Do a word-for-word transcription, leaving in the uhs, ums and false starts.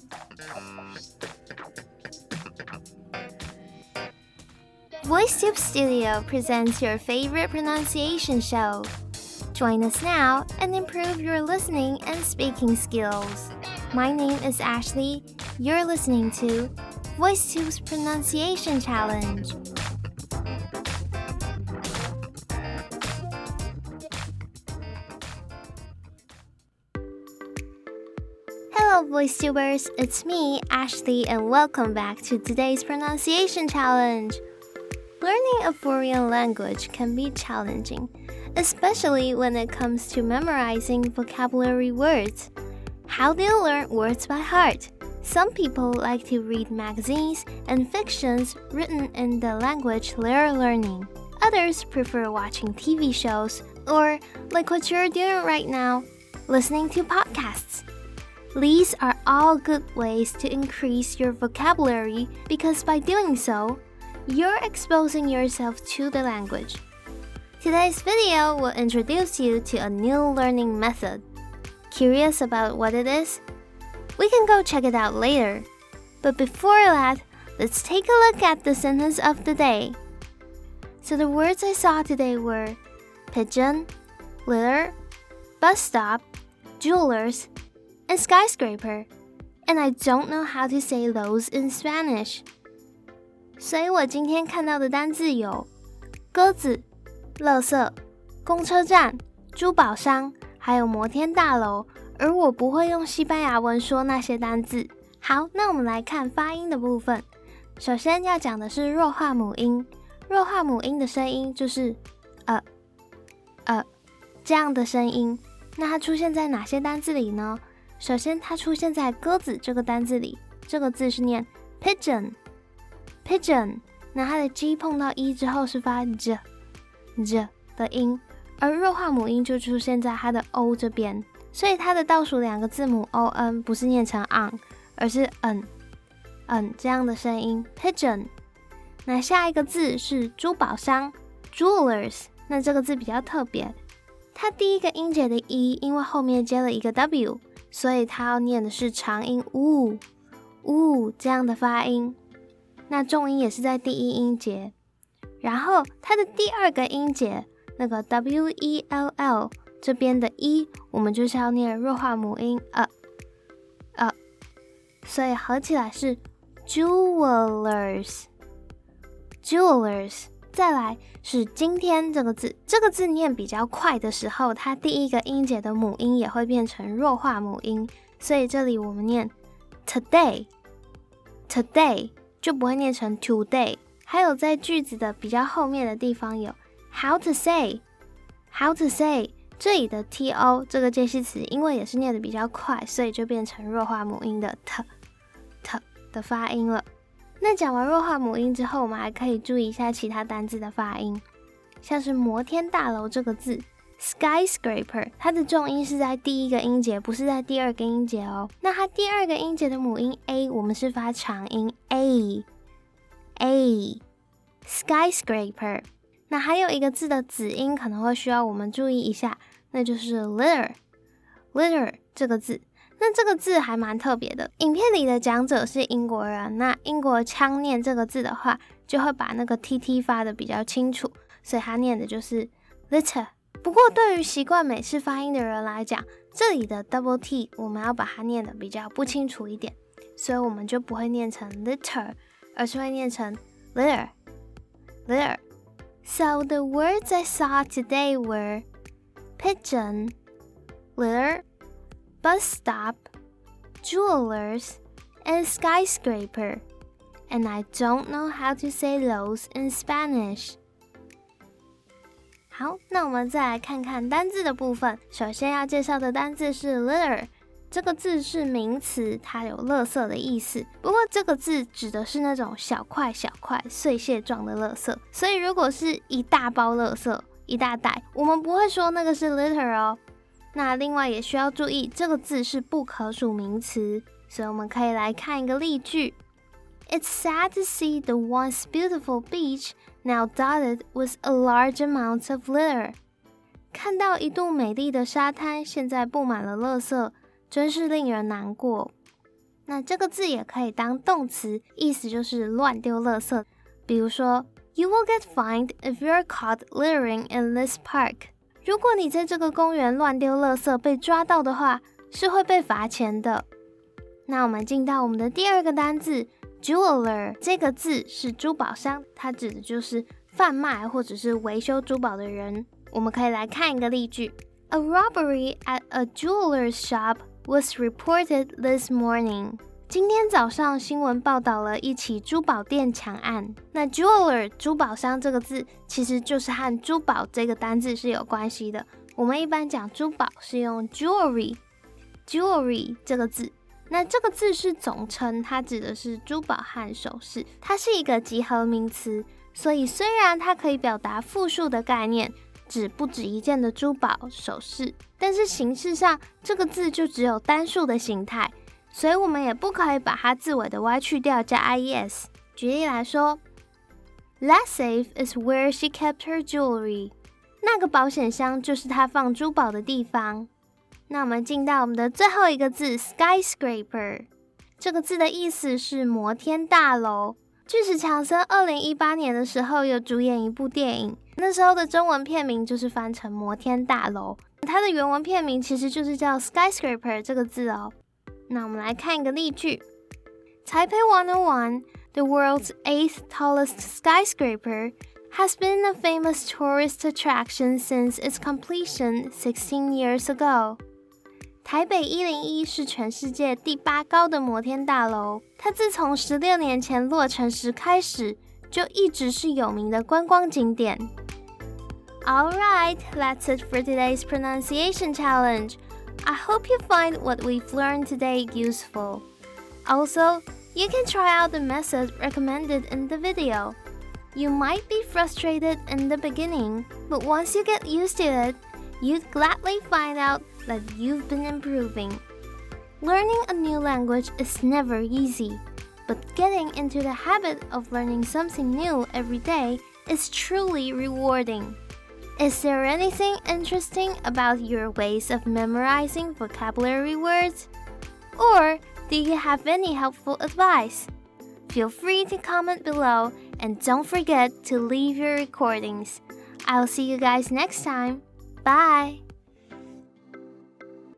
VoiceTube Studio presents your favorite pronunciation show. Join us now and improve your listening and speaking skills. My name is Ashley. You're listening to VoiceTube's Pronunciation Challenge. Hello, VoiceTubers. It's me, Ashley, and welcome back to today's pronunciation challenge. Learning a foreign language can be challenging, especially when it comes to memorizing vocabulary words. How do you learn words by heart? Some people like to read magazines and fictions written in the language they're learning. Others prefer watching T V shows or, like what you're doing right now, listening to podcasts. These are all good ways to increase your vocabulary because by doing so, you're exposing yourself to the language. Today's video will introduce you to a new learning method. Curious about what it is? We can go check it out later. But before that, let's take a look at the sentence of the day. So the words I saw today were pigeon, litter, bus stop, jewelers, and skyscraper. And I don't know how to say those in Spanish. 所以我今天看到的单字有鸽子、垃圾、公车站、珠宝商，还有摩天大楼，而我不会用西班牙文说那些单字。好，那我们来看发音的部分。首先要讲的是弱化母音，弱化母音的声音就是呃呃这样的声音。那它出现在哪些单字里呢？首先它出现在鸽子这个单字里，这个字是念 pigeon pigeon， 那它的 G 碰到 E 之后是发 J J 的音，而弱化母音就出现在它的 O 这边，所以它的倒数两个字母 O N 不是念成 on， 而是 N N 这样的声音 pigeon。 那下一个字是珠宝商 jewelers， 那这个字比较特别，它第一个音节的 E 因为后面接了一个 W， 所以它要念的是长音 U U 这样的发音，那重音也是在第一音节，然后它的第二个音节那个 W E L L 这边的 E 我们就是要念弱化母音呃呃，所以合起来是 jewelers jewelers。 再来是今天这个字，这个字念比较快的时候，它第一个音节的母音也会变成弱化母音，所以这里我们念 today today就不会念成 today。 还有在句子的比较后面的地方有 how to say how to say， 这里的 to 这个介系词因为也是念的比较快，所以就变成弱化母音的 t t 的发音了。那讲完弱化母音之后，我们还可以注意一下其他单字的发音，像是摩天大楼这个字 skyscraper， 它的重音是在第一个音节，不是在第二个音节哦。那它第二个音节的母音 A 我们是发长音 A A skyscraper。 那还有一个字的子音可能会需要我们注意一下，那就是 litter litter 这个字。那这个字还蛮特别的，影片里的讲者是英国人，那英国腔念这个字的话就会把那个 T T 发的比较清楚，所以他念的就是 litter。 不过对于习惯美式发音的人来讲，这里的 double T 我们要把它念的比较不清楚一点，所以我们就不会念成 litter， 而是会念成 litter litter。 So the words I saw today were pigeon, litter, bus stop, jewelers, and skyscraper. And I don't know how to say those in Spanish. 好，那我们再来看看单字的部分。首先要介绍的单字是 litter， 这个字是名词，它有垃圾的意思。不过这个字指的是那种小块小块碎屑状的垃圾，所以如果是一大包垃圾一大袋，我们不会说那个是 litter 哦。那另外也需要注意，这个字是不可数名词，所以我们可以来看一个例句。It's sad to see the once beautiful beach now dotted with a large amount of litter. 看到一度美丽的沙滩，现在布满了垃圾，真是令人难过。 那这个字也可以当动词，意思就是乱丢垃圾。比如说 You will get fined if you're caught littering in this park. 如果你在这个公园乱丢垃圾被抓到的话，是会被罚钱的。那我们进到我们的第二个单字 Jeweler， 这个字是珠宝商，它指的就是贩卖或者是维修珠宝的人。我们可以来看一个例句 A robbery at a jeweler's shop was reported this morning. 今天早上新闻报道了一起珠宝店抢案。那 jeweler 珠宝商这个字其实就是和珠宝这个单字是有关系的。我们一般讲珠宝是用 jewelry jewelry 这个字，那这个字是总称，它指的是珠宝和首饰，它是一个集合名词，所以虽然它可以表达复数的概念，指不止一件的珠宝首饰，但是形式上这个字就只有单数的形态，所以我们也不可以把它字尾的 y 去掉加 ies。 举例来说 That safe is where she kept her jewelry. 那个保险箱就是她放珠宝的地方。那我们进到我们的最后一个字 skyscraper， 这个字的意思是摩天大楼。巨石强森二零一八年的时候有主演一部电影，那时候的中文片名就是翻成摩天大楼，它的原文片名其实就是叫 skyscraper 这个字哦。那我们来看一个例句 Taipei one oh one, the world's eighth tallest skyscraper, has been a famous tourist attraction since its completion sixteen years ago. 台北一零一是全世界第八高的摩天大楼，它自从十六年前落成时开始，就一直是有名的观光景点。Alright, that's it for today's pronunciation challenge. I hope you find what we've learned today useful. Also, you can try out the method recommended in the video. You might be frustrated in the beginning, but once you get used to it, you'd gladly find out that you've been improving. Learning a new language is never easy, but getting into the habit of learning something new every day is truly rewarding. Is there anything interesting about your ways of memorizing vocabulary words? Or do you have any helpful advice? Feel free to comment below and don't forget to leave your recordings. I'll see you guys next time. Bye!